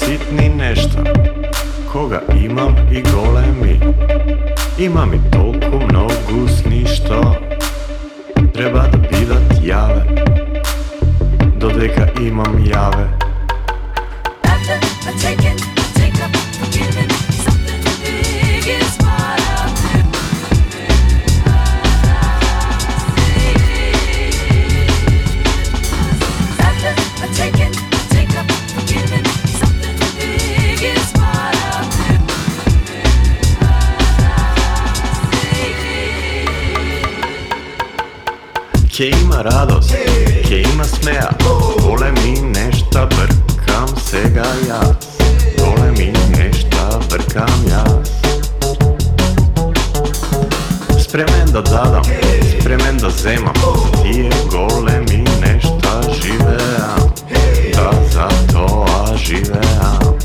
bitni nešto, koga imam i golemi. Imam i toliko mnogo sni što treba da bivat jave, do deka imam jave. Kje ima radost, kje ima smeja, vole mi nešta brkam sega jaz, vole mi nešta brkam jaz. Spremen da dadam, spremen da zemam, tije gole mi nešta živeam, da za to živeam.